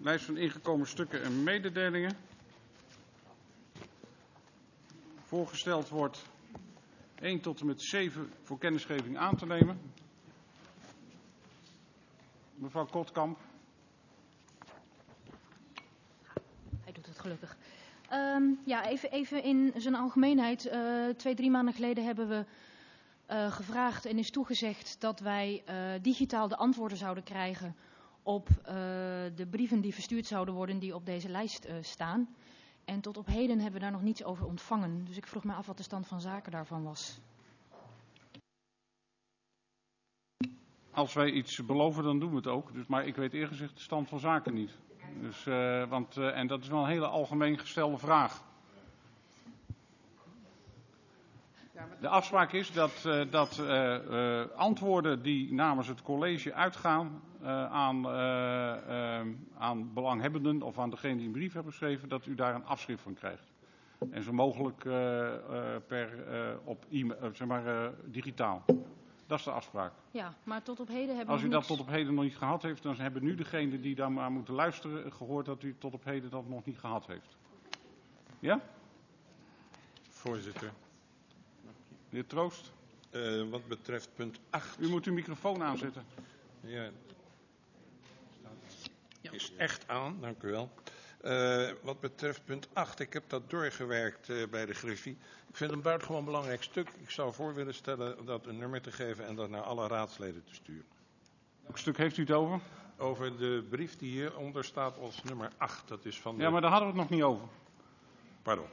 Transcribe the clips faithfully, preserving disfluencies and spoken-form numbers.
Lijst van ingekomen stukken en mededelingen. Voorgesteld wordt één tot en met zeven voor kennisgeving aan te nemen. Mevrouw Kotkamp. Hij doet het gelukkig. Um, ja, even, even in zijn algemeenheid. Uh, twee, drie maanden geleden hebben we uh, gevraagd en is toegezegd dat wij uh, digitaal de antwoorden zouden krijgen op uh, de brieven die verstuurd zouden worden die op deze lijst uh, staan. En tot op heden hebben we daar nog niets over ontvangen. Dus ik vroeg me af wat de stand van zaken daarvan was. Als wij iets beloven, dan doen we het ook. Dus, maar ik weet eerlijk gezegd de stand van zaken niet. Dus, uh, want, uh, en dat is wel een hele algemeen gestelde vraag. De afspraak is dat, uh, dat uh, uh, antwoorden die namens het college uitgaan uh, aan, uh, uh, aan belanghebbenden of aan degene die een brief hebben geschreven, dat u daar een afschrift van krijgt. En zo mogelijk uh, uh, per, uh, op e-mail, uh, zeg maar, uh, digitaal. Dat is de afspraak. Ja, maar tot op heden hebben we Als u nog dat niks... tot op heden nog niet gehad heeft, dan hebben nu degenen die daar maar moeten luisteren gehoord dat u tot op heden dat nog niet gehad heeft. Ja? Voorzitter. Meneer Troost. Uh, wat betreft punt acht. U moet uw microfoon aanzetten. Ja. Is echt aan, dank u wel. Uh, wat betreft punt acht, ik heb dat doorgewerkt uh, bij de Griffie. Ik vind het een buitengewoon belangrijk stuk. Ik zou voor willen stellen dat een nummer te geven en dat naar alle raadsleden te sturen. Welk stuk heeft u het over? Over de brief die hieronder staat als nummer acht. Dat is van de... Ja, maar daar hadden we het nog niet over. Pardon.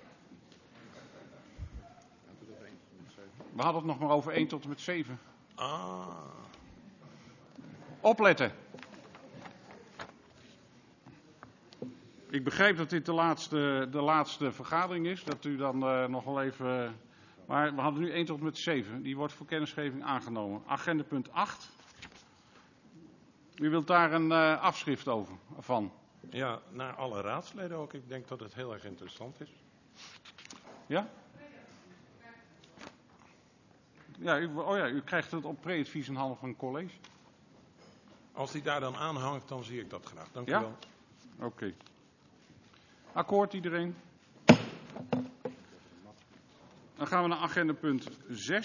We hadden het nog maar over één tot en met zeven. Ah. Opletten. Ik begrijp dat dit de laatste, de laatste vergadering is. Dat u dan uh, nog wel even... Maar we hadden nu één tot en met zeven. Die wordt voor kennisgeving aangenomen. Agenda punt acht. U wilt daar een uh, afschrift over van? Ja, naar alle raadsleden ook. Ik denk dat het heel erg interessant is. Ja? Ja, u, oh ja, u krijgt het op pre-advies in handen van een college. Als die daar dan aanhangt, dan zie ik dat graag. Dank ja? u wel. Oké. Okay. Akkoord iedereen? Dan gaan we naar agenda punt zes.